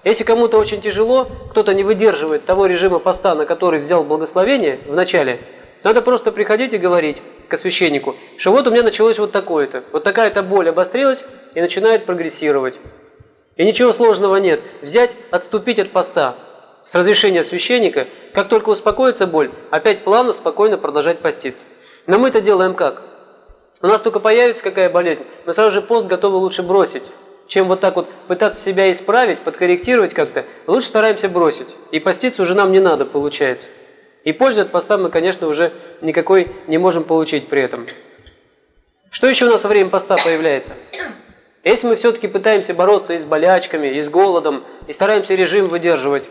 Если кому-то очень тяжело, кто-то не выдерживает того режима поста, на который взял благословение в начале, надо просто приходить и говорить к священнику, что вот у меня началось вот такое-то, вот такая-то боль обострилась и начинает прогрессировать. И ничего сложного нет. Взять, отступить от поста с разрешения священника, как только успокоится боль, опять плавно, спокойно продолжать поститься. Но мы-то делаем как? У нас только появится какая болезнь, мы сразу же пост готовы лучше бросить. Чем вот так вот пытаться себя исправить, подкорректировать как-то, лучше стараемся бросить. И поститься уже нам не надо, получается. И пользы от поста мы, конечно, уже никакой не можем получить при этом. Что еще у нас во время поста появляется? Если мы все-таки пытаемся бороться и с болячками, и с голодом, и стараемся режим выдерживать,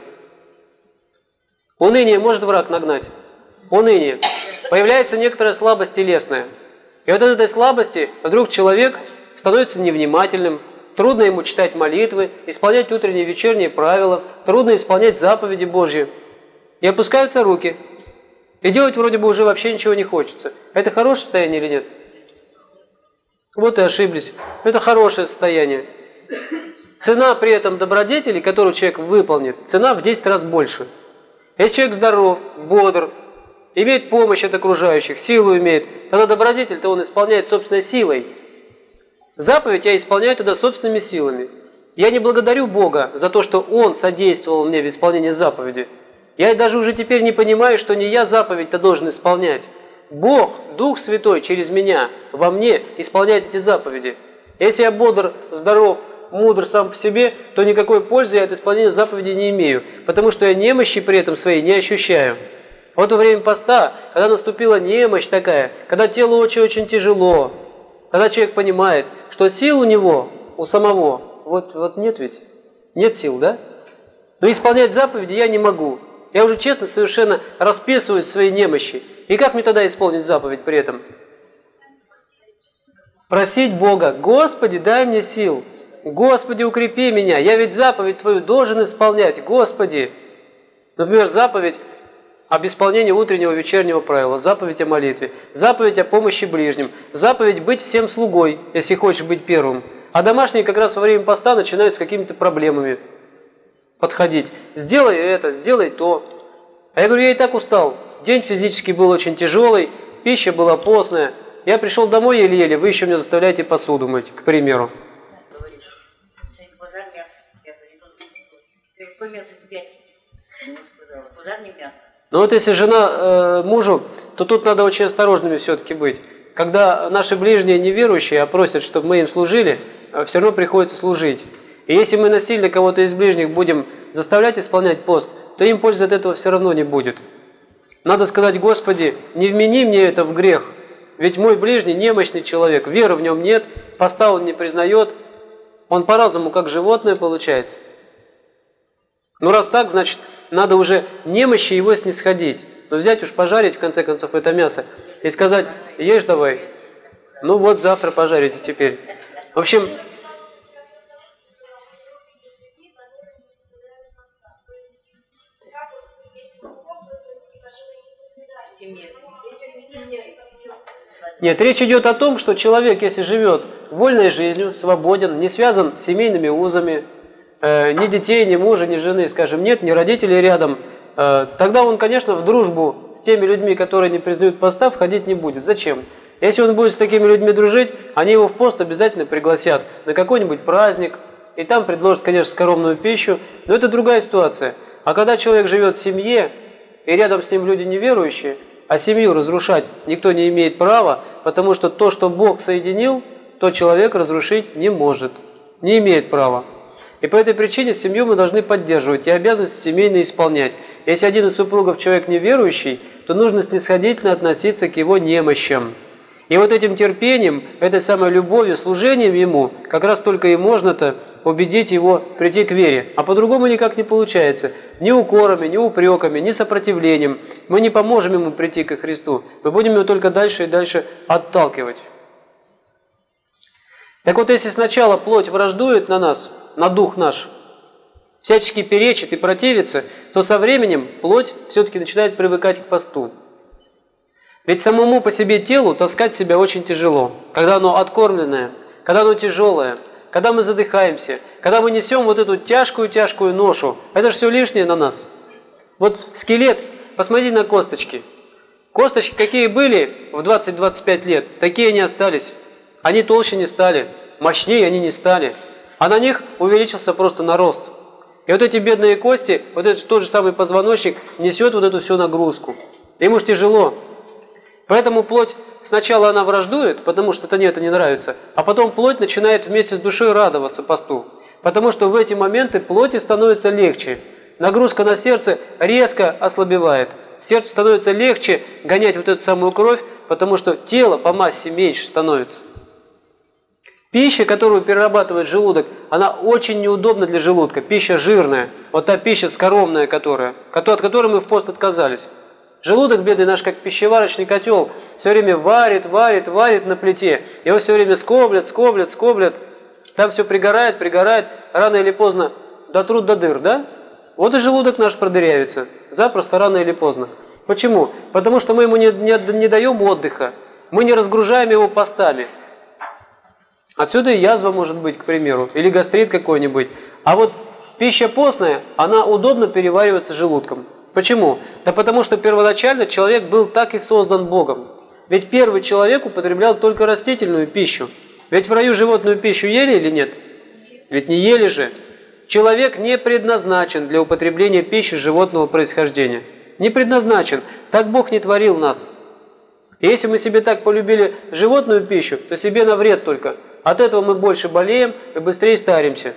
уныние может враг нагнать? Уныние. Появляется некоторая слабость телесная. И вот от этой слабости вдруг человек становится невнимательным, трудно ему читать молитвы, исполнять утренние и вечерние правила, трудно исполнять заповеди Божьи. И опускаются руки. И делать вроде бы уже вообще ничего не хочется. Это хорошее состояние или нет? Вот и ошиблись. Это хорошее состояние. Цена при этом добродетели, которую человек выполнит, цена в 10 раз больше. Если человек здоров, бодр, имеет помощь от окружающих, силу имеет, тогда добродетель-то он исполняет собственной силой. Заповедь я исполняю тогда собственными силами. Я не благодарю Бога за то, что Он содействовал мне в исполнении заповеди. Я даже уже теперь не понимаю, что не я заповедь-то должен исполнять. Бог, Дух Святой через меня, во мне исполняет эти заповеди. Если я бодр, здоров, мудр сам по себе, то никакой пользы я от исполнения заповеди не имею, потому что я немощи при этом своей не ощущаю. Вот во время поста, когда наступила немощь такая, когда телу очень-очень тяжело, тогда человек понимает, что сил у него, у самого, вот нет ведь, нет сил, да? Но исполнять заповеди я не могу. Я уже честно совершенно расписываюсь в своей немощи. И как мне тогда исполнить заповедь при этом? Просить Бога: Господи, дай мне сил. Господи, укрепи меня. Я ведь заповедь Твою должен исполнять. Господи. Например, заповедь об исполнении утреннего и вечернего правила, заповедь о молитве, заповедь о помощи ближним, заповедь быть всем слугой, если хочешь быть первым. А домашние как раз во время поста начинают с какими-то проблемами подходить. Сделай это, сделай то. А я говорю, я и так устал. День физически был очень тяжелый, пища была постная. Я пришел домой еле-еле, вы еще меня заставляете посуду мыть, к примеру. Ну вот если жена мужу, то тут надо очень осторожными все-таки быть. Когда наши ближние неверующие, а просят, чтобы мы им служили, все равно приходится служить. И если мы насильно кого-то из ближних будем заставлять исполнять пост, то им пользы от этого все равно не будет. Надо сказать: Господи, не вмени мне это в грех, ведь мой ближний немощный человек, веры в нем нет, поста он не признает, он по разуму как животное получается. Ну раз так, значит, надо уже немощи его снисходить. Но взять уж пожарить, в конце концов, это мясо и сказать: ешь давай. Ну вот, завтра пожарите теперь. В общем, нет, речь идет о том, что человек, если живет вольной жизнью, свободен, не связан с семейными узами, ни детей, ни мужа, ни жены, скажем, нет, ни родителей рядом, тогда он, конечно, в дружбу с теми людьми, которые не признают поста, входить не будет. Зачем? Если он будет с такими людьми дружить, они его в пост обязательно пригласят на какой-нибудь праздник, и там предложат, конечно, скоромную пищу, но это другая ситуация. А когда человек живет в семье, и рядом с ним люди неверующие, а семью разрушать никто не имеет права, потому что то, что Бог соединил, то человек разрушить не может, не имеет права. И по этой причине семью мы должны поддерживать и обязанности семейные исполнять. Если один из супругов человек неверующий, то нужно снисходительно относиться к его немощам. И вот этим терпением, этой самой любовью, служением ему, как раз только и можно-то убедить его прийти к вере. А по-другому никак не получается. Ни укорами, ни упреками, ни сопротивлением. Мы не поможем ему прийти ко Христу. Мы будем его только дальше и дальше отталкивать. Так вот, если сначала плоть враждует на нас, на дух наш, всячески перечит и противится, то со временем плоть все-таки начинает привыкать к посту. Ведь самому по себе телу таскать себя очень тяжело, когда оно откормленное, когда оно тяжелое, когда мы задыхаемся, когда мы несем вот эту тяжкую ношу. Это же все лишнее на нас. Вот скелет, посмотрите на косточки. Косточки какие были в 20-25 лет, такие они остались. Они толще не стали, мощнее они не стали. А на них увеличился просто нарост. И вот эти бедные кости, вот этот тот же самый позвоночник несет вот эту всю нагрузку. Ему же тяжело. Поэтому плоть сначала она враждует, потому что сатане это не нравится, а потом плоть начинает вместе с душой радоваться посту. Потому что в эти моменты плоти становится легче. Нагрузка на сердце резко ослабевает. Сердцу становится легче гонять вот эту самую кровь, потому что тело по массе меньше становится. Пища, которую перерабатывает желудок, она очень неудобна для желудка. Пища жирная, вот та пища скоромная, от которой мы в пост отказались. Желудок, бедный наш, как пищеварочный котел, все время варит на плите. Его все время скоблят. Там все пригорает, рано или поздно дотрут до дыр, да? Вот и желудок наш продырявится. Запросто, рано или поздно. Почему? Потому что мы ему не даем отдыха. Мы не разгружаем его постами. Отсюда и язва может быть, к примеру, или гастрит какой-нибудь. А вот пища постная, она удобно переваривается желудком. Почему? Да потому что первоначально человек был так и создан Богом. Ведь первый человек употреблял только растительную пищу. Ведь в раю животную пищу ели или нет? Ведь не ели же. Человек не предназначен для употребления пищи животного происхождения. Не предназначен. Так Бог не творил нас. И если мы себе так полюбили животную пищу, то себе на вред только. От этого мы больше болеем и быстрее старимся.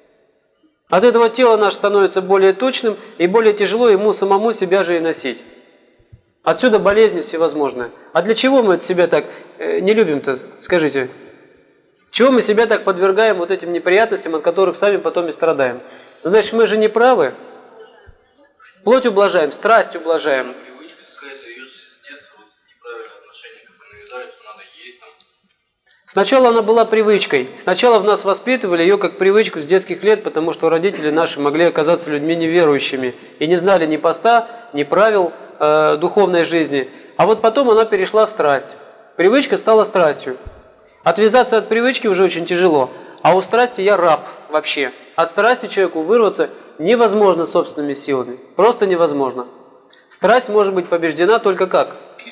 От этого тело наше становится более тучным и более тяжело ему самому себя же и носить. Отсюда болезни всевозможные. А для чего мы себя так не любим-то, скажите? Чего мы себя так подвергаем вот этим неприятностям, от которых сами потом и страдаем? Ну, значит, мы же не правы. Плоть ублажаем, страсть ублажаем. Привычка какая-то, ее с детства неправильное отношение, как вы навязали, что надо есть там. Сначала она была привычкой. Сначала в нас воспитывали ее как привычку с детских лет, потому что родители наши могли оказаться людьми неверующими и не знали ни поста, ни правил духовной жизни. А вот потом она перешла в страсть. Привычка стала страстью. Отвязаться от привычки уже очень тяжело. А у страсти я раб вообще. От страсти человеку вырваться невозможно собственными силами. Просто невозможно. Страсть может быть побеждена только как?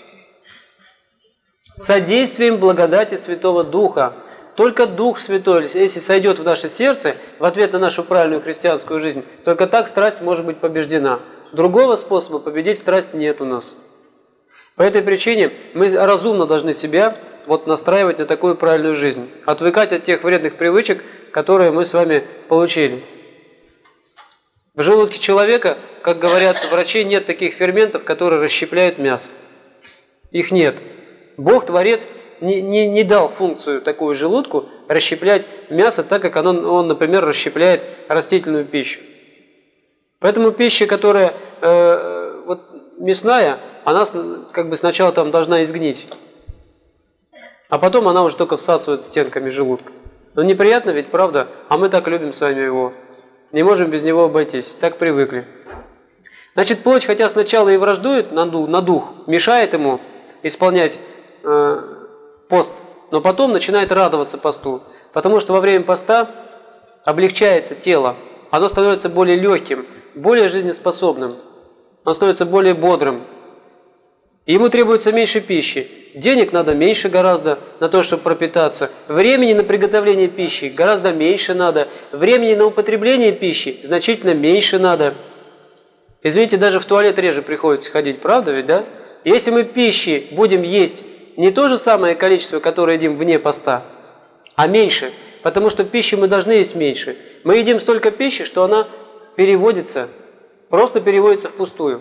Содействием благодати Святого Духа. Только Дух Святой, если сойдет в наше сердце, в ответ на нашу правильную христианскую жизнь, только так страсть может быть побеждена. Другого способа победить страсть нет у нас. По этой причине мы разумно должны себя настраивать на такую правильную жизнь. Отвыкать от тех вредных привычек, которые мы с вами получили. В желудке человека, как говорят врачи, нет таких ферментов, которые расщепляют мясо. Их нет. Бог, Творец, не дал функцию такую желудку расщеплять мясо так, как он, например, расщепляет растительную пищу. Поэтому пища, которая мясная, она как бы сначала там должна изгнить. А потом она уже только всасывает стенками желудка. Но неприятно ведь, правда? А мы так любим с вами его. Не можем без него обойтись. Так привыкли. Значит, плоть, хотя сначала и враждует на дух, мешает ему исполнять пост, но потом начинает радоваться посту. Потому что во время поста облегчается тело. Оно становится более легким, более жизнеспособным. Оно становится более бодрым. И ему требуется меньше пищи. Денег надо меньше гораздо на то, чтобы пропитаться. Времени на приготовление пищи гораздо меньше надо. Времени на употребление пищи значительно меньше надо. Извините, даже в туалет реже приходится ходить, правда ведь, да? Если мы пищи будем есть не то же самое количество, которое едим вне поста, а меньше, потому что пищи мы должны есть меньше. Мы едим столько пищи, что она просто переводится впустую.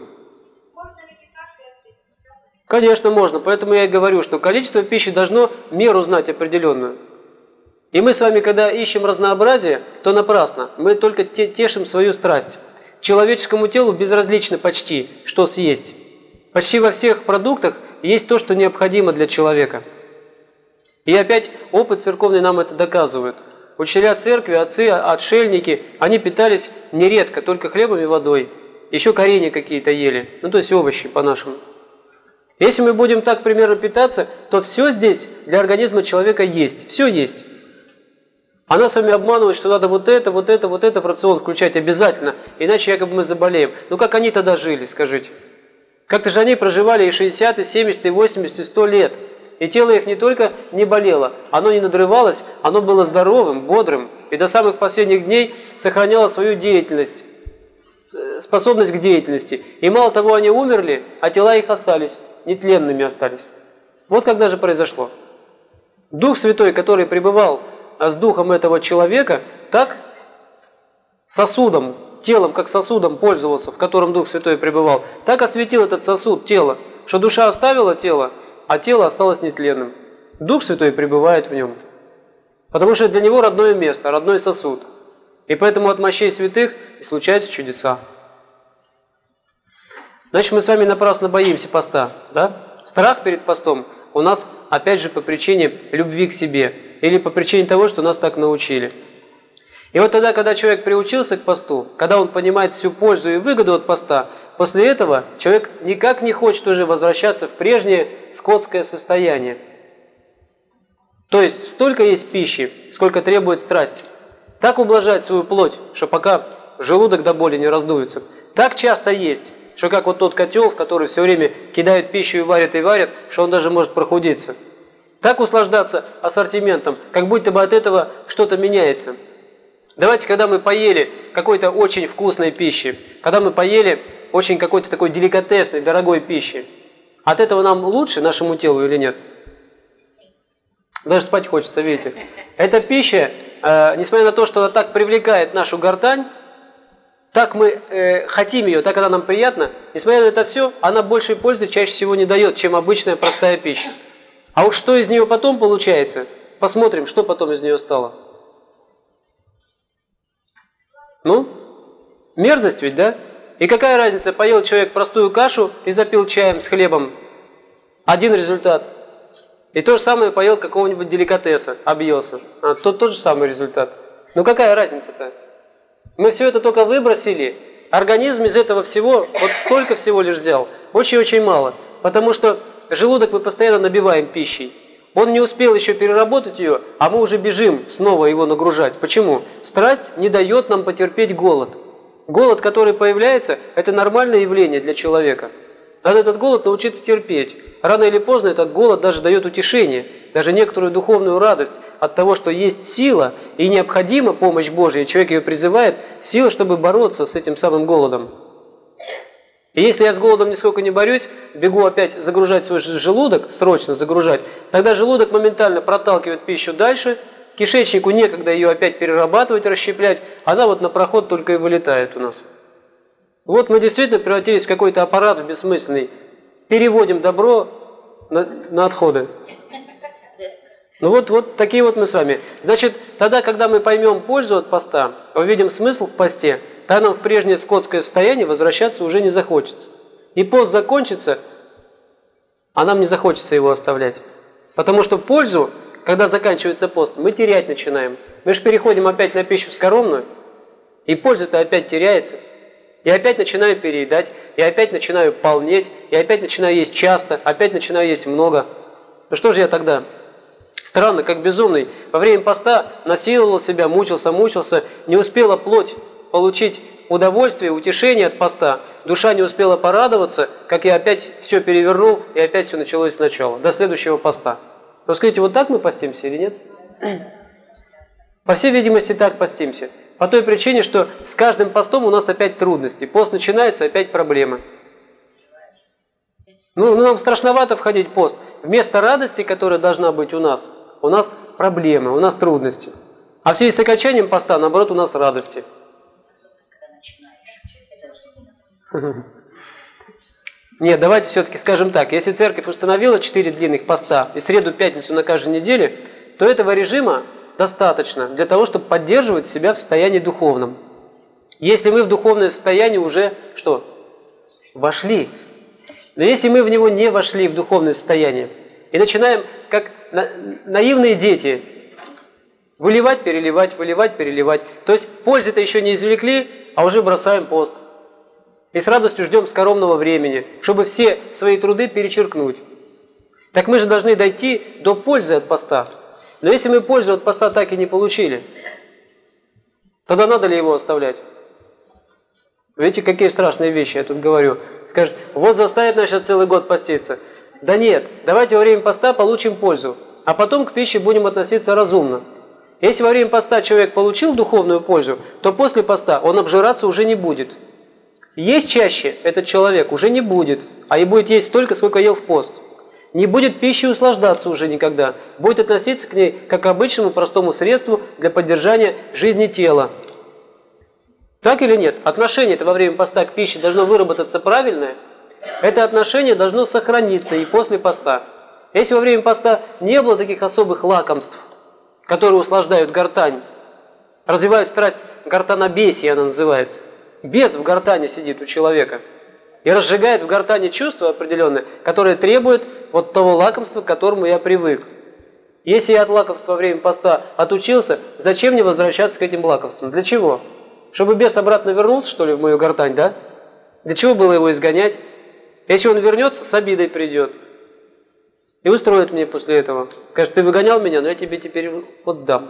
Конечно, можно. Поэтому я и говорю, что количество пищи должно меру знать определенную. И мы с вами, когда ищем разнообразие, то напрасно. Мы только тешим свою страсть. Человеческому телу безразлично почти, что съесть. Почти во всех продуктах есть то, что необходимо для человека. И опять опыт церковный нам это доказывает. Учителя церкви, отцы, отшельники, они питались нередко только хлебом и водой. Еще коренья какие-то ели, то есть овощи по-нашему. Если мы будем так примерно питаться, то все здесь для организма человека есть. Все есть. А нас с вами обманывают, что надо вот это в рацион включать обязательно, иначе якобы мы заболеем. Ну как они тогда жили, скажите? Как-то же они проживали и 60, и 70, и 80, и 100 лет. И тело их не только не болело, оно не надрывалось, оно было здоровым, бодрым. И до самых последних дней сохраняло свою деятельность, способность к деятельности. И мало того, они умерли, а тела их остались, нетленными остались. Вот когда же произошло. Дух Святой, который пребывал с духом этого человека, так сосудом, телом как сосудом пользовался, в котором Дух Святой пребывал, так осветил этот сосуд, тело, что душа оставила тело, а тело осталось нетленным. Дух Святой пребывает в нем. Потому что для него родное место, родной сосуд. И поэтому от мощей святых и случаются чудеса. Значит, мы с вами напрасно боимся поста. Да? Страх перед постом у нас, опять же, по причине любви к себе. Или по причине того, что нас так научили. И вот тогда, когда человек приучился к посту, когда он понимает всю пользу и выгоду от поста, после этого человек никак не хочет уже возвращаться в прежнее скотское состояние. То есть столько есть пищи, сколько требует страсть. Так ублажать свою плоть, что пока желудок до боли не раздуется. Так часто есть, что как вот тот котел, в который все время кидают пищу и варят, что он даже может прохудиться. Так услаждаться ассортиментом, как будто бы от этого что-то меняется. Давайте, когда мы поели какой-то очень вкусной пищи, когда мы поели очень какой-то такой деликатесной, дорогой пищи, от этого нам лучше, нашему телу, или нет? Даже спать хочется, видите. Эта пища, несмотря на то, что она так привлекает нашу гортань, так мы хотим ее, так она нам приятна, несмотря на это все, она большей пользы чаще всего не дает, чем обычная простая пища. А вот что из нее потом получается, посмотрим, что потом из нее стало. Ну, мерзость ведь, да? И какая разница, поел человек простую кашу и запил чаем с хлебом? Один результат. И то же самое поел какого-нибудь деликатеса, объелся. Тот же самый результат. Ну какая разница-то? Мы все это только выбросили. Организм из этого всего, вот столько всего лишь взял. Очень-очень мало. Потому что желудок мы постоянно набиваем пищей. Он не успел еще переработать ее, а мы уже бежим снова его нагружать. Почему? Страсть не дает нам потерпеть голод. Голод, который появляется, это нормальное явление для человека. Надо этот голод научиться терпеть. Рано или поздно этот голод даже дает утешение, даже некоторую духовную радость от того, что есть сила и необходима помощь Божья, и человек ее призывает, сила, чтобы бороться с этим самым голодом. И если я с голодом нисколько не борюсь, бегу опять загружать свой желудок, срочно загружать, тогда желудок моментально проталкивает пищу дальше, кишечнику некогда ее опять перерабатывать, расщеплять, она вот на проход только и вылетает у нас. Вот мы действительно превратились в какой-то аппарат бессмысленный, переводим добро на отходы. Ну вот такие вот мы с вами. Значит, тогда, когда мы поймем пользу от поста, увидим смысл в посте, тогда нам в прежнее скотское состояние возвращаться уже не захочется. И пост закончится, а нам не захочется его оставлять. Потому что пользу, когда заканчивается пост, мы терять начинаем. Мы же переходим опять на пищу скоромную, и польза-то опять теряется. И опять начинаю переедать, и опять начинаю полнеть, и опять начинаю есть часто, опять начинаю есть много. Ну что же я тогда? Странно, как безумный. Во время поста насиловал себя, мучился, не успела плоть получить удовольствие, утешение от поста. Душа не успела порадоваться, как я опять все перевернул, и опять все началось сначала, до следующего поста. Но скажите, вот так мы постимся или нет? По всей видимости, так постимся. По той причине, что с каждым постом у нас опять трудности. Пост начинается, опять проблемы. Ну, нам страшновато входить в пост. Вместо радости, которая должна быть у нас проблемы, у нас трудности. А в связи с окончанием поста, наоборот, у нас радости. Нет, давайте все-таки скажем так. Если церковь установила 4 длинных поста и среду, пятницу на каждой неделе, то этого режима достаточно для того, чтобы поддерживать себя в состоянии духовном. Если мы в духовное состояние уже что? Вошли. Но если мы в него не вошли, в духовное состояние, и начинаем, как наивные дети, выливать, переливать, то есть пользы-то еще не извлекли, а уже бросаем пост. И с радостью ждем скоромного времени, чтобы все свои труды перечеркнуть. Так мы же должны дойти до пользы от поста. Но если мы пользу от поста так и не получили, тогда надо ли его оставлять? Видите, какие страшные вещи я тут говорю. Скажет, вот заставит нас сейчас целый год поститься. Да нет, давайте во время поста получим пользу, а потом к пище будем относиться разумно. Если во время поста человек получил духовную пользу, то после поста он обжираться уже не будет. Есть чаще этот человек уже не будет, а и будет есть столько, сколько ел в пост. Не будет пищей услаждаться уже никогда, будет относиться к ней как к обычному простому средству для поддержания жизни тела. Так или нет? Отношение-то во время поста к пище должно выработаться правильное. Это отношение должно сохраниться и после поста. Если во время поста не было таких особых лакомств, которые услаждают гортань, развивают страсть гортанобесия, она называется. Бес в гортане сидит у человека и разжигает в гортане чувства определенные, которые требуют вот того лакомства, к которому я привык. Если я от лакомства во время поста отучился, зачем мне возвращаться к этим лакомствам? Для чего? Чтобы бес обратно вернулся, что ли, в мою гортань, да? Для чего было его изгонять? Если он вернется, с обидой придет. И устроит мне после этого. Скажет, ты выгонял меня, но я тебе теперь отдам.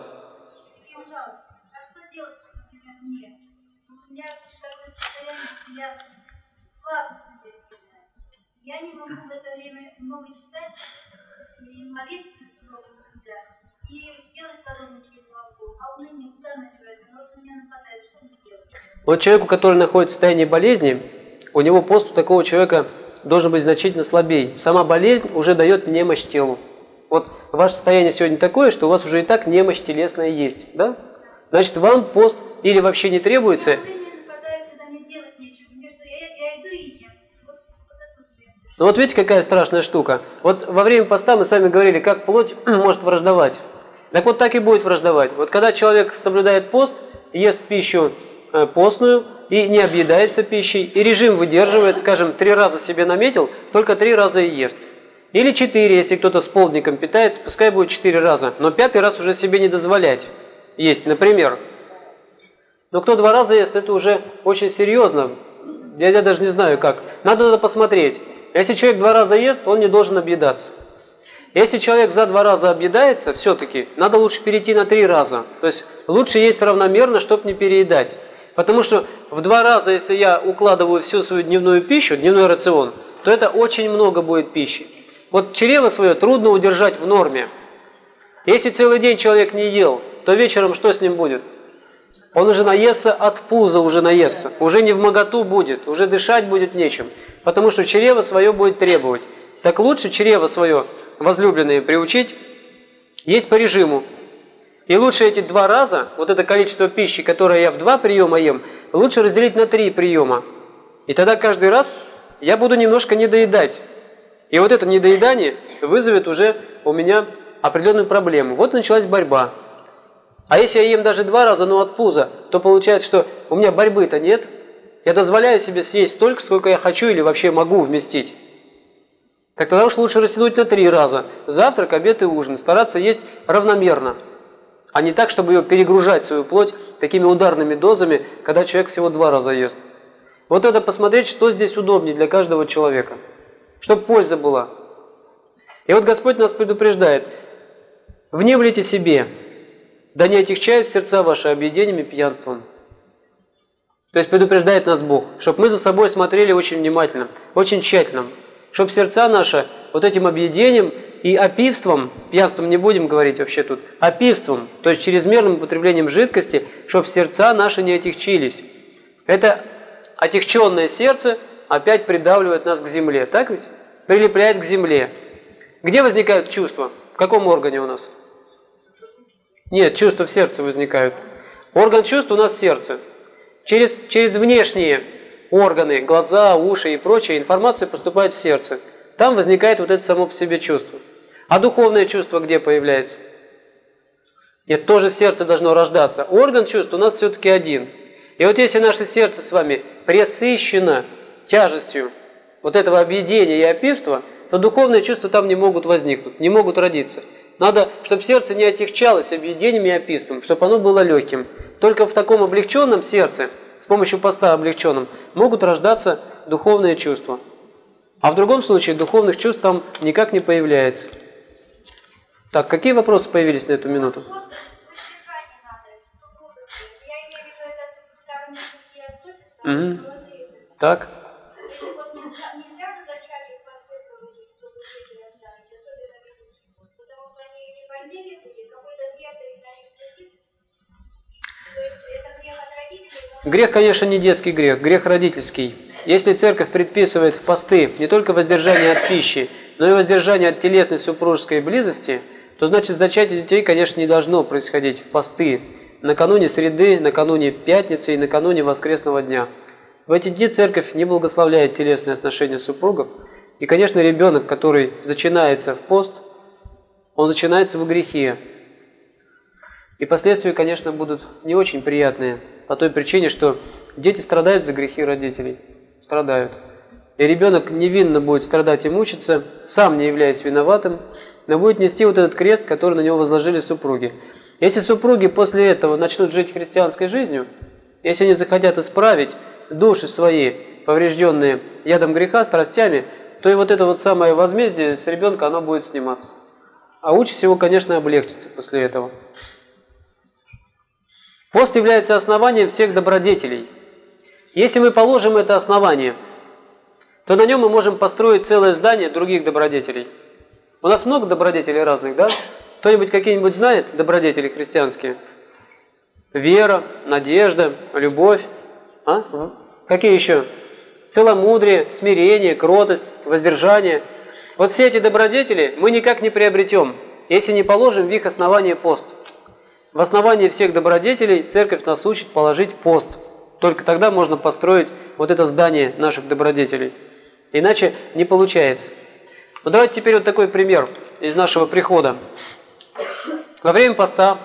Я не могу в это время много читать и молиться много всегда, и делать короночки не могу, а уныние куда набирается, но вот меня нападает, что мне делать? Вот человеку, который находится в состоянии болезни, у него пост у такого человека должен быть значительно слабее. Сама болезнь уже дает немощь телу. Вот ваше состояние сегодня такое, что у вас уже и так немощь телесная есть, да? Значит, вам пост или вообще не требуется. Ну вот видите, какая страшная штука. Вот во время поста мы сами говорили, как плоть может враждовать. Так вот так и будет враждовать. Вот когда человек соблюдает пост, ест пищу постную и не объедается пищей, и режим выдерживает, скажем, 3 раза себе наметил, только 3 раза и ест. Или 4, если кто-то с полдником питается, пускай будет 4 раза, но 5-й раз уже себе не дозволять есть, например. Но кто 2 раза ест, это уже очень серьезно. Я даже не знаю как. Надо посмотреть. Если человек 2 раза ест, он не должен объедаться. Если человек за 2 раза объедается, все-таки надо лучше перейти на 3 раза. То есть лучше есть равномерно, чтобы не переедать. Потому что в 2 раза, если я укладываю всю свою дневную пищу, дневной рацион, то это очень много будет пищи. Вот чрево свое трудно удержать в норме. Если целый день человек не ел, то вечером что с ним будет? Он уже наестся от пуза, уже наестся. Уже не вмоготу будет, уже дышать будет нечем. Потому что чрево свое будет требовать. Так лучше чрево свое, возлюбленное, приучить есть по режиму. И лучше эти 2 раза, вот это количество пищи, которое я в 2 приема ем, лучше разделить на 3 приема. И тогда каждый раз я буду немножко недоедать. И вот это недоедание вызовет уже у меня определенную проблему. Вот началась борьба. А если я ем даже 2 раза, но от пуза, то получается, что у меня борьбы-то нет. Я дозволяю себе съесть столько, сколько я хочу или вообще могу вместить. Так тогда уж лучше растянуть на 3 раза. Завтрак, обед и ужин. Стараться есть равномерно. А не так, чтобы ее перегружать, свою плоть, такими ударными дозами, когда человек всего 2 раза ест. Вот это посмотреть, что здесь удобнее для каждого человека. Чтобы польза была. И вот Господь нас предупреждает. Внемлите себе, да не отягчают сердца ваши объедениями и пьянством. То есть предупреждает нас Бог, чтобы мы за собой смотрели очень внимательно, очень тщательно. Чтобы сердца наши вот этим объедением и опивством, пьянством не будем говорить вообще тут, опивством, то есть чрезмерным употреблением жидкости, чтобы сердца наши не отягчились. Это отягченное сердце опять придавливает нас к земле, так ведь? Прилепляет к земле. Где возникают чувства? В каком органе у нас? Нет, чувства в сердце возникают. Орган чувств у нас сердце. Через внешние органы, глаза, уши и прочее, информация поступает в сердце. Там возникает вот это само по себе чувство. А духовное чувство где появляется? Нет, тоже в сердце должно рождаться. Орган чувств у нас все-таки один. И вот если наше сердце с вами пресыщено тяжестью вот этого объедения и опивства, то духовные чувства там не могут возникнуть, не могут родиться. Надо, чтобы сердце не отягчалось объедением и опивством, чтобы оно было легким. Только в таком облегченном сердце, с помощью поста облегченном, могут рождаться духовные чувства. А в другом случае духовных чувств там никак не появляется. Так, какие вопросы появились на эту минуту? Воздержание надо. Я имею в виду, это старый мужики относятся, молодые. Так. Вот нельзя в начале подсказывать, чтобы дети оставить, особенно ведущие. Потому что они не больные люди, какой-то грех или на них сидит. То есть это грех от родителей. Грех, конечно, не детский грех, грех родительский. Если церковь предписывает в посты не только воздержание от пищи, но и воздержание от телесной супружеской близости, то значит зачатие детей, конечно, не должно происходить в посты накануне среды, накануне пятницы и накануне воскресного дня. В эти дни церковь не благословляет телесные отношения супругов. И, конечно, ребенок, который зачинается в пост, он зачинается в грехе. И последствия, конечно, будут не очень приятные, по той причине, что дети страдают за грехи родителей. Страдают. И ребенок невинно будет страдать и мучиться, сам не являясь виноватым, но будет нести вот этот крест, который на него возложили супруги. Если супруги после этого начнут жить христианской жизнью, если они захотят исправить души свои, поврежденные ядом греха, страстями, то и вот это вот самое возмездие с ребенка, оно будет сниматься. А участь его, конечно, облегчится после этого. Пост является основанием всех добродетелей. Если мы положим это основание, то на нем мы можем построить целое здание других добродетелей. У нас много добродетелей разных, да? Кто-нибудь какие-нибудь знает добродетели христианские? Вера, надежда, любовь. А? Какие еще? Целомудрие, смирение, кротость, воздержание. Вот все эти добродетели мы никак не приобретем, если не положим в их основание пост. В основании всех добродетелей церковь нас учит положить пост. Только тогда можно построить вот это здание наших добродетелей. Иначе не получается. Ну давайте теперь вот такой пример из нашего прихода. Во время поста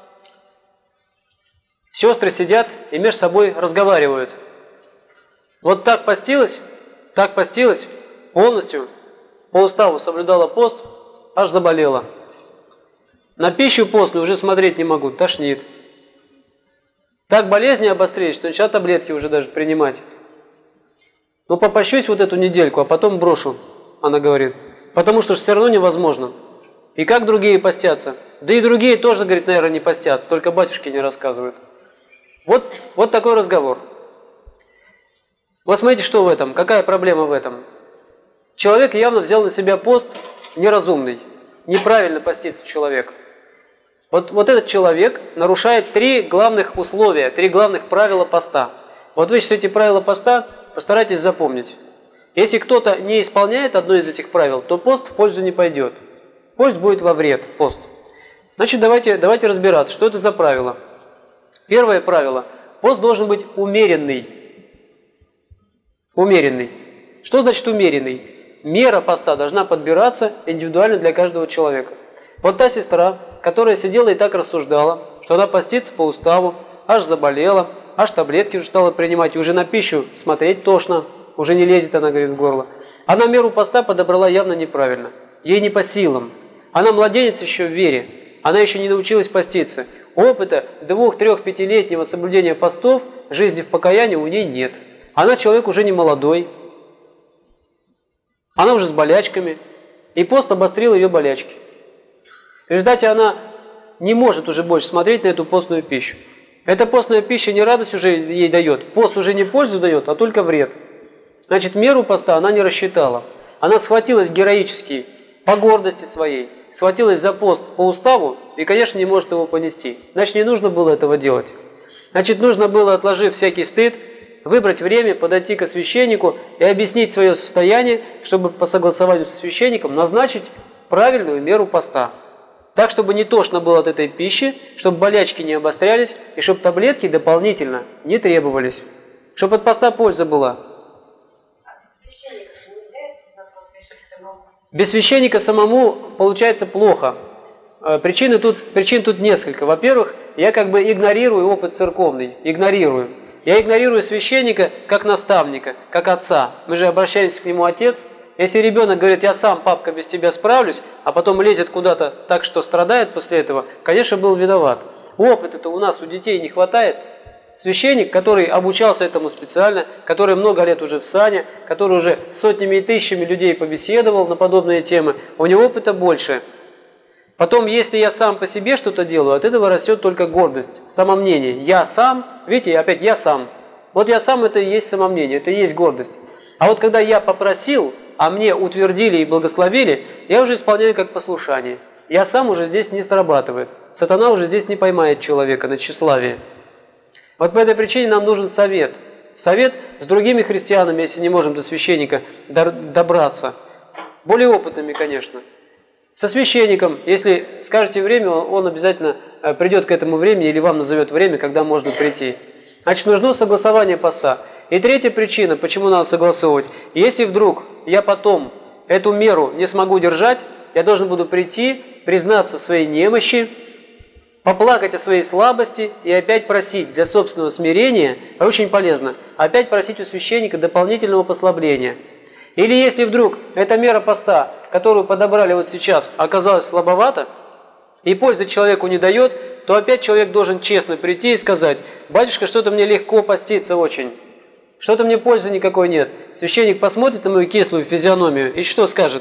сестры сидят и между собой разговаривают. Вот так постилась, полностью, по уставу соблюдала пост, аж заболела. На пищу постную уже смотреть не могу, тошнит. Так болезни обострились, что начала таблетки уже даже принимать. Ну попощусь вот эту недельку, а потом брошу, она говорит. Потому что все равно невозможно. И как другие постятся? Да и другие тоже, говорит, наверное, не постятся, только батюшки не рассказывают. Вот такой разговор. Вот смотрите, что в этом, какая проблема в этом. Человек явно взял на себя пост неразумный, неправильно постится человек. Вот этот человек нарушает 3 главных условия, 3 главных правила поста. Вот вы сейчас эти правила поста постарайтесь запомнить. Если кто-то не исполняет одно из этих правил, то пост в пользу не пойдет. Пост будет во вред, пост. Значит, давайте разбираться, что это за правило. Первое правило. Пост должен быть умеренный. Умеренный. Что значит умеренный? Мера поста должна подбираться индивидуально для каждого человека. Вот та сестра, которая сидела и так рассуждала, что она постится по уставу, аж заболела, аж таблетки уже стала принимать, и уже на пищу смотреть тошно, уже не лезет, она говорит, в горло. Она меру поста подобрала явно неправильно. Ей не по силам. Она младенец еще в вере. Она еще не научилась поститься. Опыта 2, 3, 5-летнего соблюдения постов, жизни в покаянии у ней нет. Она человек уже не молодой. Она уже с болячками. И пост обострил ее болячки. В результате она не может уже больше смотреть на эту постную пищу. Эта постная пища не радость уже ей дает. Пост уже не пользу дает, а только вред. Значит, меру поста она не рассчитала. Она схватилась героически, по гордости своей, схватилась за пост по уставу и, конечно, не может его понести. Значит, не нужно было этого делать. Значит, нужно было, отложив всякий стыд, выбрать время, подойти к священнику и объяснить свое состояние, чтобы по согласованию со священником назначить правильную меру поста. Так, чтобы не тошно было от этой пищи, чтобы болячки не обострялись и чтобы таблетки дополнительно не требовались. Чтобы от поста польза была. Без священника самому получается плохо. Причин тут несколько. Во-первых, я как бы игнорирую опыт церковный. Я игнорирую священника как наставника, как отца. Мы же обращаемся к нему отец. Если ребенок говорит, я сам, папка, без тебя справлюсь, а потом лезет куда-то так, что страдает после этого, конечно, был виноват. Опыта-то у нас, у детей не хватает. Священник, который обучался этому специально, который много лет уже в сане, который уже сотнями и тысячами людей побеседовал на подобные темы, у него опыта больше. Потом, если я сам по себе что-то делаю, от этого растет только гордость, самомнение. Я сам, видите, опять я сам. Вот я сам, это и есть самомнение, это и есть гордость. А вот когда я попросил, а мне утвердили и благословили, я уже исполняю как послушание. Я сам уже здесь не срабатывает. Сатана уже здесь не поймает человека на тщеславие. Вот по этой причине нам нужен совет. Совет с другими христианами, если не можем до священника добраться. Более опытными, конечно. Со священником, если скажете время, он обязательно придет к этому времени или вам назовет время, когда можно прийти. Значит, нужно согласование поста. И третья причина, почему надо согласовывать. Если вдруг я потом эту меру не смогу держать, я должен буду прийти, признаться в своей немощи, поплакать о своей слабости и опять просить для собственного смирения, очень полезно, опять просить у священника дополнительного послабления. Или если вдруг эта мера поста, которую подобрали вот сейчас, оказалась слабовата, и пользы человеку не дает, то опять человек должен честно прийти и сказать: «Батюшка, что-то мне легко поститься очень, что-то мне пользы никакой нет». Священник посмотрит на мою кислую физиономию и что скажет?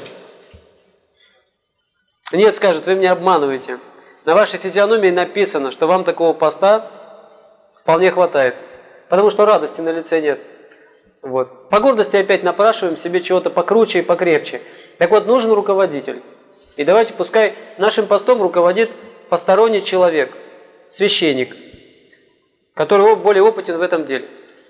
Нет, скажет: «Вы меня обманываете. На вашей физиономии написано, что вам такого поста вполне хватает, потому что радости на лице нет». Вот. По гордости опять напрашиваем себе чего-то покруче и покрепче. Так вот, нужен руководитель. И давайте, пускай нашим постом руководит посторонний человек, священник, который более опытен в этом деле.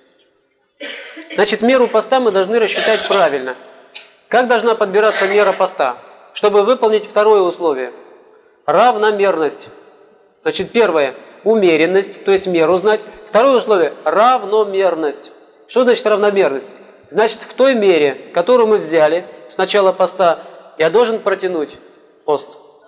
Значит, меру поста мы должны рассчитать правильно. Как должна подбираться мера поста? Чтобы выполнить второе условие. Равномерность. Значит, первое – умеренность, то есть меру знать. Второе условие – равномерность. Что значит равномерность? Значит, в той мере, которую мы взяли с начала поста, я должен протянуть пост.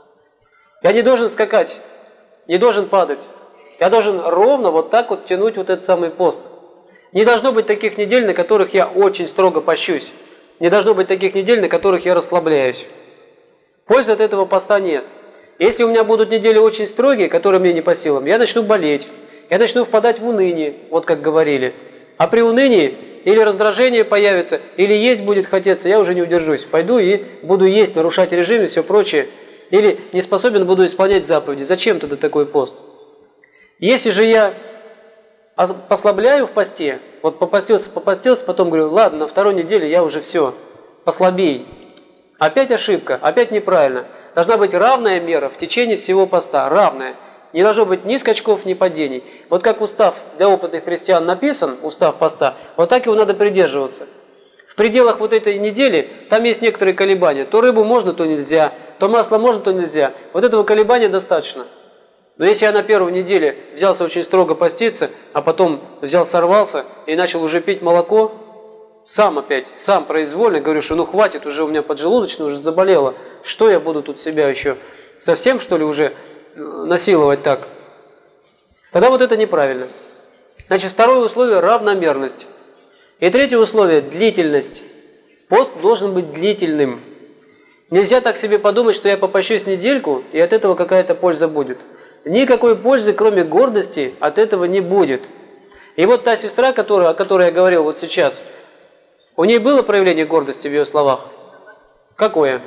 Я не должен скакать, не должен падать. Я должен ровно вот так вот тянуть вот этот самый пост. Не должно быть таких недель, на которых я очень строго пощусь. Не должно быть таких недель, на которых я расслабляюсь. Пользы от этого поста нет. Если у меня будут недели очень строгие, которые мне не по силам, я начну болеть, я начну впадать в уныние, вот как говорили. А при унынии или раздражение появится, или есть будет хотеться, я уже не удержусь. Пойду и буду есть, нарушать режим и все прочее. Или не способен буду исполнять заповеди. Зачем тогда такой пост? Если же я послабляю в посте, вот попостился, потом говорю: ладно, на второй неделе я уже все, послабей. Опять ошибка, опять неправильно. Должна быть равная мера в течение всего поста, равная. Не должно быть ни скачков, ни падений. Вот как устав для опытных христиан написан, устав поста, вот так его надо придерживаться. В пределах вот этой недели там есть некоторые колебания. То рыбу можно, то нельзя, то масло можно, то нельзя. Вот этого колебания достаточно. Но если я на первой неделе взялся очень строго поститься, а потом сорвался и начал уже пить молоко, сам произвольно говорю, что ну хватит, уже у меня поджелудочная уже заболело. Что я буду тут себя еще совсем, что ли, уже насиловать так? Тогда вот это неправильно. Значит, второе условие – равномерность. И третье условие – длительность. Пост должен быть длительным. Нельзя так себе подумать, что я попощусь недельку, и от этого какая-то польза будет. Никакой пользы, кроме гордости, от этого не будет. И вот та сестра, о которой я говорил вот сейчас, у ней было проявление гордости в ее словах? Какое?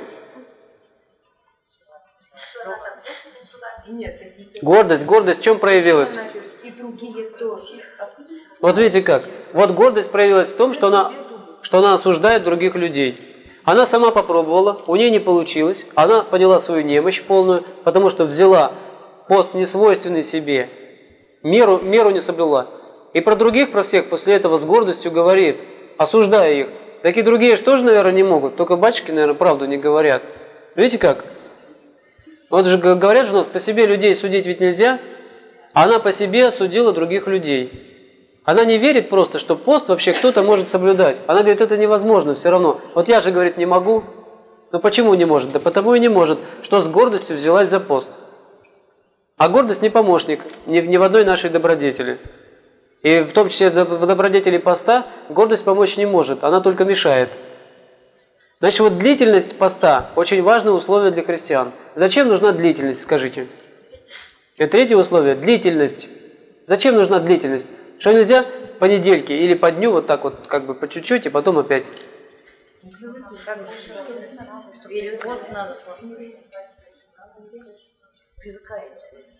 Гордость в чем проявилась? И другие тоже. Вот видите как? Вот гордость проявилась в том, что она осуждает других людей. Она сама попробовала, у нее не получилось, она поняла свою немощь полную, потому что взяла пост несвойственный себе, меру не соблюла. И про других, про всех после этого с гордостью говорит, осуждая их. Такие другие же тоже, наверное, не могут, только батюшки, наверное, правду не говорят. Видите как? Вот же говорят же у нас, по себе людей судить ведь нельзя, а она по себе осудила других людей. Она не верит просто, что пост вообще кто-то может соблюдать. Она говорит, это невозможно все равно. Вот я же, говорит, не могу. Но почему не может? Да потому и не может, что с гордостью взялась за пост. А гордость не помощник ни в одной нашей добродетели. И в том числе в добродетели поста гордость помочь не может, она только мешает. Значит, вот длительность поста – очень важное условие для христиан. Зачем нужна длительность, скажите? И третье условие – длительность. Зачем нужна длительность? Что нельзя по недельке или по дню вот так вот, как бы по чуть-чуть, и потом опять? Или пост надо. Привыкает.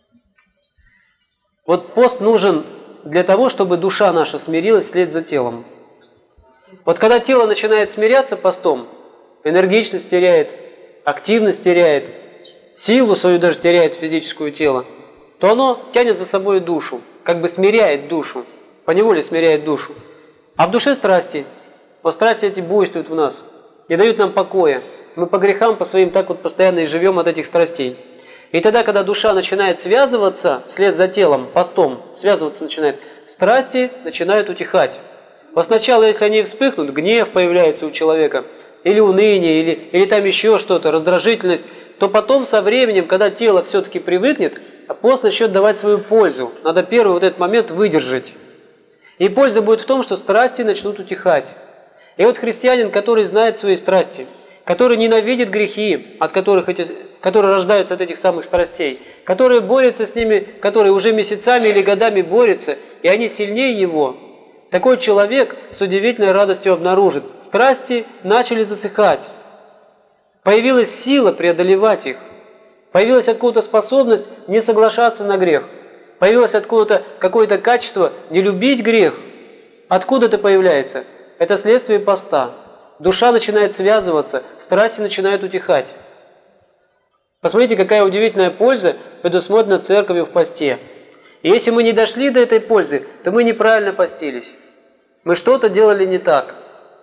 Вот пост нужен для того, чтобы душа наша смирилась вслед за телом. Вот когда тело начинает смиряться постом, энергичность теряет, активность теряет, силу свою даже теряет физическое тело, то оно тянет за собой душу, как бы смиряет душу, поневоле смиряет душу. А в душе страсти. Вот страсти эти буйствуют в нас, не дают нам покоя. Мы по грехам, по своим так вот постоянно и живем от этих страстей. И тогда, когда душа начинает связываться вслед за телом, постом, связываться начинает, страсти начинают утихать. Вот сначала, если они вспыхнут, гнев появляется у человека, или уныние, или там еще что-то, раздражительность, то потом со временем, когда тело все-таки привыкнет, пост начнет давать свою пользу. Надо первый вот этот момент выдержать. И польза будет в том, что страсти начнут утихать. И вот христианин, который знает свои страсти, который ненавидит грехи, которые рождаются от этих самых страстей, который борется с ними, который уже месяцами или годами борется, и они сильнее его, такой человек с удивительной радостью обнаружит, страсти начали засыхать. Появилась сила преодолевать их. Появилась откуда-то способность не соглашаться на грех. Появилось откуда-то какое-то качество не любить грех. Откуда это появляется? Это следствие поста. Душа начинает связываться, страсти начинают утихать. Посмотрите, какая удивительная польза предусмотрена церковью в посте. И если мы не дошли до этой пользы, то мы неправильно постились. Мы что-то делали не так.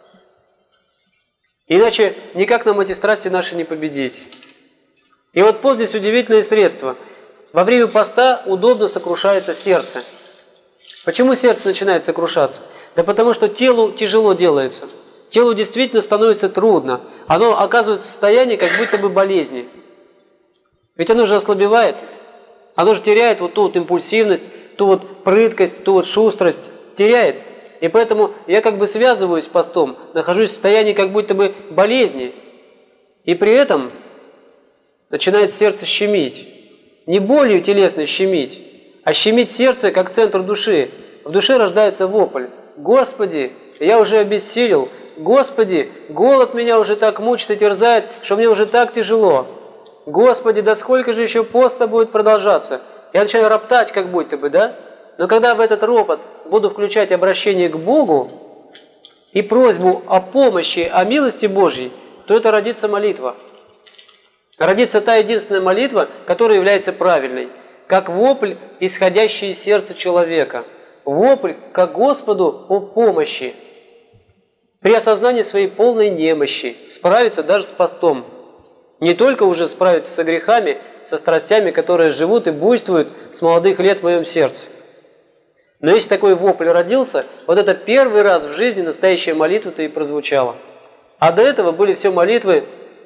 Иначе никак нам эти страсти наши не победить. И вот пост здесь удивительное средство. Во время поста удобно сокрушается сердце. Почему сердце начинает сокрушаться? Да потому что телу тяжело делается. Телу действительно становится трудно. Оно оказывается в состоянии как будто бы болезни. Ведь оно же ослабевает. Оно же теряет вот ту вот импульсивность, ту вот прыткость, ту вот шустрость. Теряет. И поэтому я как бы связываюсь с постом, нахожусь в состоянии как будто бы болезни. И при этом начинает сердце щемить. Не болью телесной щемить, а щемить сердце как центр души. В душе рождается вопль. Господи, я уже обессилел. Господи, голод меня уже так мучит и терзает, что мне уже так тяжело. Господи, да сколько же еще поста будет продолжаться? Я начинаю роптать как будто бы, да? Но когда в этот ропот буду включать обращение к Богу и просьбу о помощи, о милости Божьей, то это родится молитва. Родится та единственная молитва, которая является правильной, как вопль, исходящий из сердца человека. Вопль к Господу о помощи. При осознании своей полной немощи справиться даже с постом. Не только уже справиться со грехами, со страстями, которые живут и буйствуют с молодых лет в моем сердце. Но если такой вопль родился, вот это первый раз в жизни настоящая молитва-то и прозвучала. А до этого были все молитвы,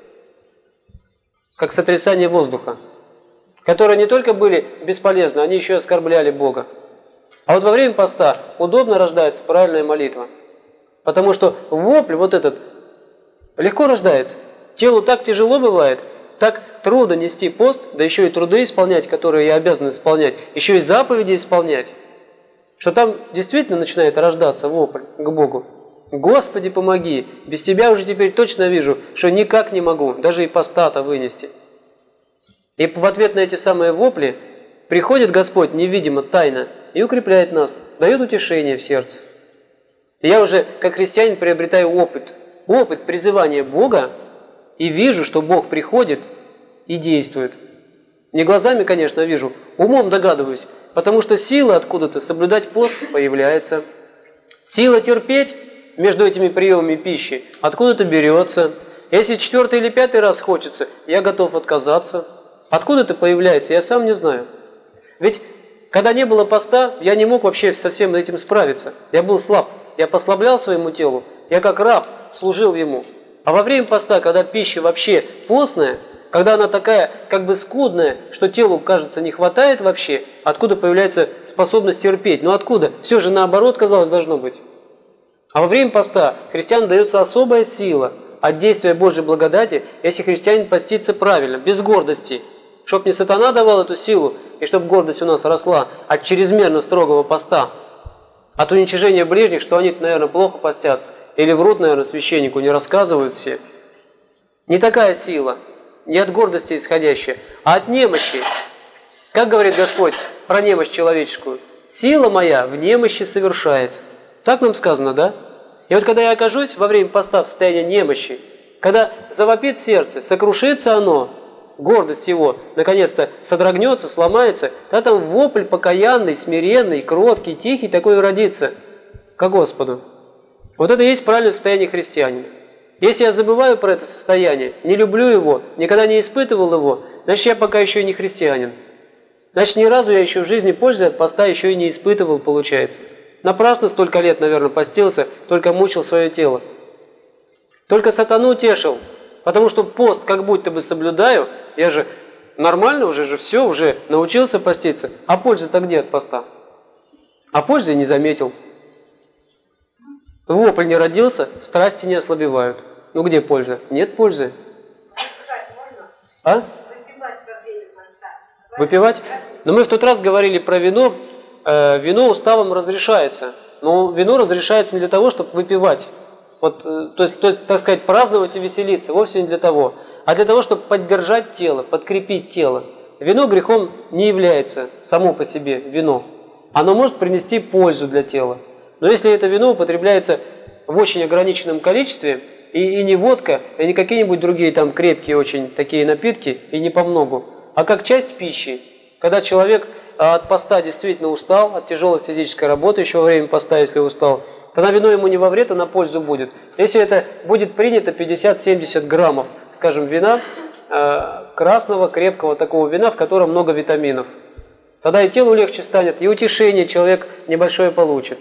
как сотрясание воздуха, которые не только были бесполезны, они еще и оскорбляли Бога. А вот во время поста удобно рождается правильная молитва. Потому что вопль вот этот легко рождается. Телу так тяжело бывает, так трудно нести пост, да еще и труды исполнять, которые я обязан исполнять, еще и заповеди исполнять, что там действительно начинает рождаться вопль к Богу. Господи, помоги, без Тебя уже теперь точно вижу, что никак не могу, даже и поста-то вынести. И в ответ на эти самые вопли приходит Господь невидимо, тайно, и укрепляет нас, дает утешение в сердце. И я уже, как христианин, приобретаю опыт призывания Бога, и вижу, что Бог приходит и действует. Не глазами, конечно, вижу, умом догадываюсь, потому что сила откуда-то соблюдать пост появляется. Сила терпеть между этими приемами пищи откуда-то берется. Если 4-й или 5-й раз хочется, я готов отказаться. Откуда это появляется, я сам не знаю. Ведь когда не было поста, я не мог вообще со всем этим справиться. Я был слаб, я послаблял своему телу, я как раб служил ему. А во время поста, когда пища вообще постная, когда она такая как бы скудная, что телу, кажется, не хватает вообще, откуда появляется способность терпеть? Ну откуда? Все же наоборот, казалось, должно быть. А во время поста христианам дается особая сила от действия Божьей благодати, если христианин постится правильно, без гордости. Чтоб не сатана давал эту силу, и чтоб гордость у нас росла от чрезмерно строгого поста, от уничижения ближних, что они, наверное, плохо постятся, или врут, наверное, священнику, не рассказывают все. Не такая сила, не от гордости исходящая, а от немощи. Как говорит Господь про немощь человеческую? Сила моя в немощи совершается. Так нам сказано, да? И вот когда я окажусь во время поста в состоянии немощи, когда завопит сердце, сокрушится оно, гордость его, наконец-то содрогнется, сломается, тогда там вопль покаянный, смиренный, кроткий, тихий такой родится ко Господу. Вот это и есть правильное состояние христианина. Если я забываю про это состояние, не люблю его, никогда не испытывал его, значит, я пока еще и не христианин. Значит, ни разу я еще в жизни пользы от поста еще и не испытывал, получается. Напрасно столько лет, наверное, постился, только мучил свое тело. Только сатану тешил, потому что пост как будто бы соблюдаю, я же нормально уже же все, уже научился поститься. А польза-то где от поста? А пользы не заметил. Вопль не родился, страсти не ослабевают. Ну где польза? Нет пользы. А? Выпивать? Но мы в тот раз говорили про вино. Вино уставом разрешается. Но вино разрешается не для того, чтобы выпивать. Вот, то есть, так сказать, праздновать и веселиться. Вовсе не для того. А для того, чтобы поддержать тело, подкрепить тело. Вино грехом не является само по себе, вино. Оно может принести пользу для тела. Но если это вино употребляется в очень ограниченном количестве, и не водка, и не какие-нибудь другие там крепкие очень такие напитки, и не по многу, а как часть пищи, когда человек от поста действительно устал, от тяжелой физической работы еще во время поста, если устал, тогда вино ему не во вред, а на пользу будет. Если это будет принято 50-70 граммов, скажем, вина, красного, крепкого такого вина, в котором много витаминов, тогда и телу легче станет, и утешение человек небольшое получит.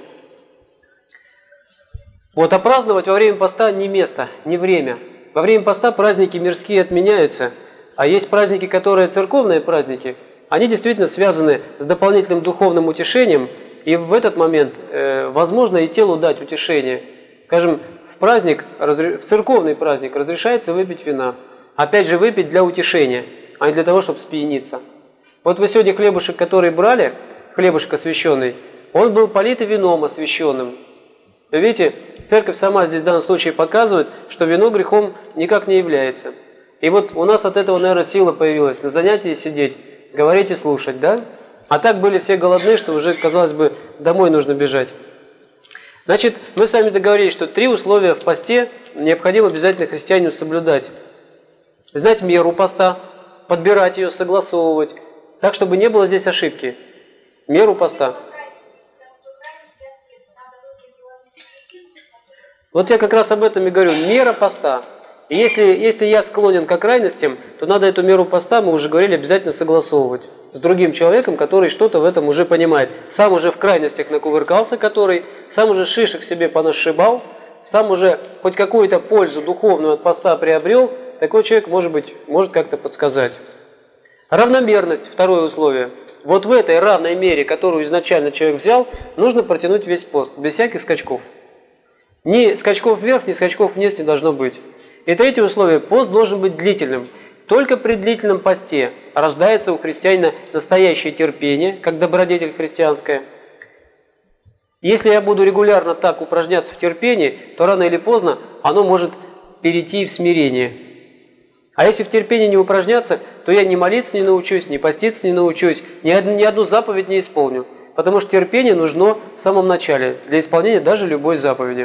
Вот, а праздновать во время поста не место, не время. Во время поста праздники мирские отменяются, а есть праздники, которые церковные праздники, они действительно связаны с дополнительным духовным утешением, и в этот момент возможно и телу дать утешение. Скажем, в церковный праздник разрешается выпить вина. Опять же, выпить для утешения, а не для того, чтобы спьяниться. Вот вы сегодня хлебушек, который брали, хлебушек освященный, он был политый вином освященным. Вы видите, церковь сама здесь в данном случае показывает, что вино грехом никак не является. И вот у нас от этого, наверное, сила появилась. На занятии сидеть, говорить и слушать, да? А так были все голодны, что уже, казалось бы, домой нужно бежать. Значит, мы с вами договорились, что 3 условия в посте необходимо обязательно христианину соблюдать. Знать меру поста, подбирать ее, согласовывать, так, чтобы не было здесь ошибки. Меру поста. Вот я как раз об этом и говорю. Мера поста. И если я склонен к крайностям, то надо эту меру поста, мы уже говорили, обязательно согласовывать с другим человеком, который что-то в этом уже понимает. Сам уже в крайностях накувыркался, сам уже шишек себе понашибал, сам уже хоть какую-то пользу духовную от поста приобрел, такой человек, может как-то подсказать. Равномерность, 2 условие. Вот в этой равной мере, которую изначально человек взял, нужно протянуть весь пост, без всяких скачков. Ни скачков вверх, ни скачков вниз не должно быть. И 3 условие. Пост должен быть длительным. Только при длительном посте рождается у христианина настоящее терпение, как добродетель христианская. Если я буду регулярно так упражняться в терпении, то рано или поздно оно может перейти в смирение. А если в терпении не упражняться, то я ни молиться не научусь, ни поститься не научусь, ни одну заповедь не исполню. Потому что терпение нужно в самом начале для исполнения даже любой заповеди.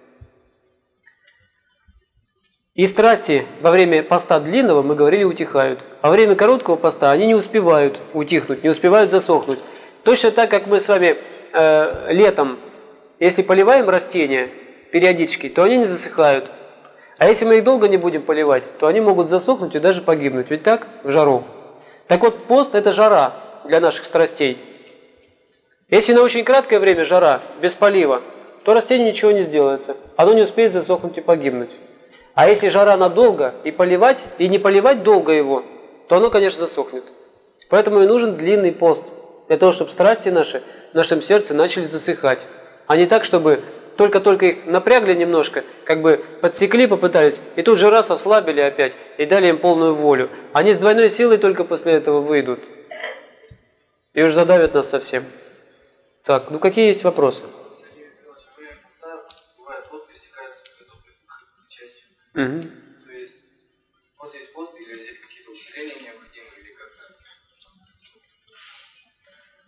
И страсти во время поста длинного, мы говорили, утихают. А во время короткого поста они не успевают утихнуть, не успевают засохнуть. Точно так, как мы с вами летом, если поливаем растения периодически, то они не засыхают. А если мы их долго не будем поливать, то они могут засохнуть и даже погибнуть. Ведь так? В жару. Так вот, пост – это жара для наших страстей. Если на очень краткое время жара, без полива, то растению ничего не сделается. Оно не успеет засохнуть и погибнуть. А если жара надолго и не поливать долго его, то оно, конечно, засохнет. Поэтому и нужен длинный пост, для того, чтобы страсти наши в нашем сердце начали засыхать. А не так, чтобы только-только их напрягли немножко, как бы подсекли, попытались, и тут же раз ослабили опять, и дали им полную волю. Они с двойной силой только после этого выйдут. И уж задавят нас совсем. Так, ну какие есть вопросы? Угу. То есть, вот здесь пост или здесь какие-то усиления необходимы или как-то?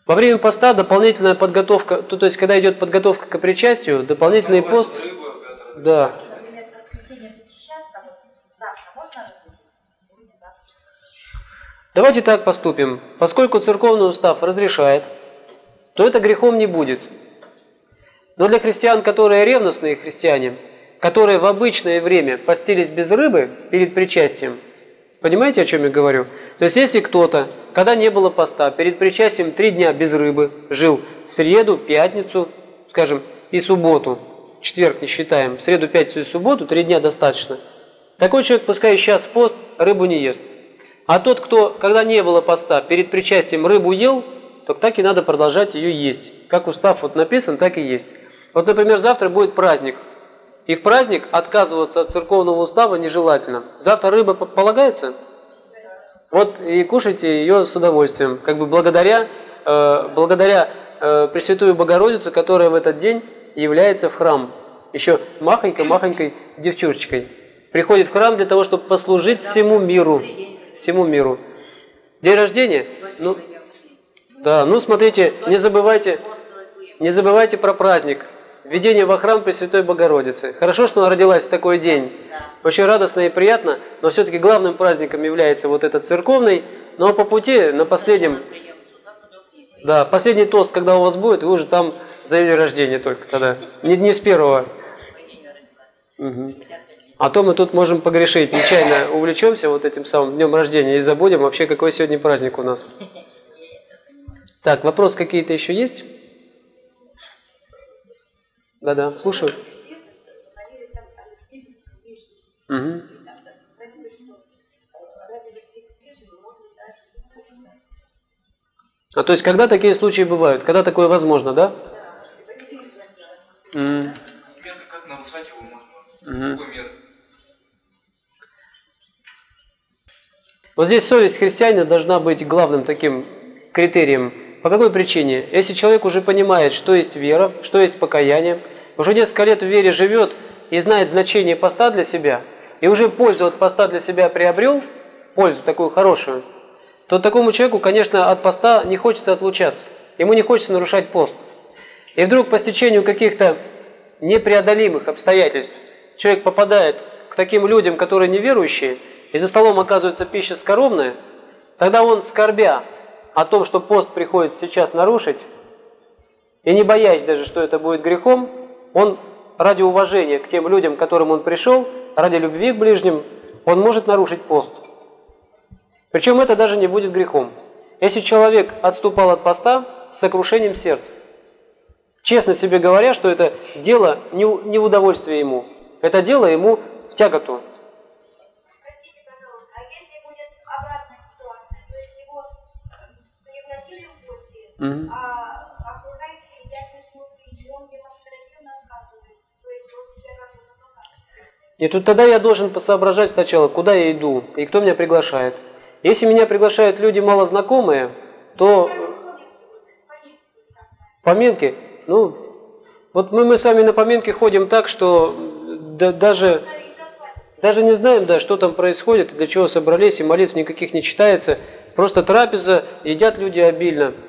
Во время поста дополнительная подготовка, то есть когда идет подготовка к причастию, дополнительный пост, да. Например, в воскресенье причащаться, вот завтра можно разделить? Сегодня, завтра. Давайте так поступим. Поскольку церковный устав разрешает, то это грехом не будет. Но для христиан, которые ревностные христиане, которые в обычное время постились без рыбы перед причастием, понимаете, о чем я говорю? То есть, если кто-то, когда не было поста, перед причастием 3 дня без рыбы жил в среду, пятницу, скажем, и субботу, четверг не считаем, в среду, пятницу и субботу 3 дня достаточно. Такой человек, пускай сейчас пост, рыбу не ест. А тот, кто, когда не было поста, перед причастием рыбу ел, то так и надо продолжать ее есть. Как устав вот написан, так и есть. Вот, например, завтра будет праздник. И в праздник отказываться от церковного устава нежелательно. Завтра рыба полагается? Вот и кушайте ее с удовольствием. Как бы благодаря Пресвятую Богородицу, которая в этот день является в храм. Еще махонькой девчушечкой. Приходит в храм для того, чтобы послужить всему миру. Всему миру. День рождения? Ну, да, ну смотрите, не забывайте про праздник. Введение во храм Пресвятой Богородицы. Хорошо, что она родилась в такой день. Очень радостно и приятно, но все-таки главным праздником является вот этот церковный. Но по пути, на последнем, да, последний тост, когда у вас будет, вы уже там за день рождения только тогда. Не с первого. Угу. А то мы тут можем погрешить, нечаянно увлечемся вот этим самым днем рождения и забудем вообще, какой сегодня праздник у нас. Так, вопросы какие-то еще есть? Да, слушаю. Угу. А то есть, когда такие случаи бывают? Когда такое возможно, да? Как нарушать его можно? Какой мер? Вот здесь совесть христианина должна быть главным таким критерием. По какой причине? Если человек уже понимает, что есть вера, что есть покаяние, уже несколько лет в вере живет и знает значение поста для себя, и уже пользу от поста для себя приобрел, пользу такую хорошую, то такому человеку, конечно, от поста не хочется отлучаться. Ему не хочется нарушать пост. И вдруг по стечению каких-то непреодолимых обстоятельств человек попадает к таким людям, которые неверующие, и за столом оказывается пища скоромная, тогда он, скорбя о том, что пост приходится сейчас нарушить, и не боясь даже, что это будет грехом, он ради уважения к тем людям, к которым он пришел, ради любви к ближним, он может нарушить пост. Причем это даже не будет грехом. Если человек отступал от поста с сокрушением сердца, честно себе говоря, что это дело не в удовольствие ему, это дело ему в тяготу. Простите, пожалуйста, а если будет обратная ситуация, то есть его пригласили в гости, а окружающие едят мясную пищу, он демонстративно отказывает, то есть он себя как-то показывает. И тут тогда я должен посоображать сначала, куда я иду и кто меня приглашает. Если меня приглашают люди малознакомые, то поминки, ну, вот мы с вами на поминки ходим так, что даже не знаем, да, что там происходит, для чего собрались, и молитв никаких не читается. Просто трапеза, едят люди обильно.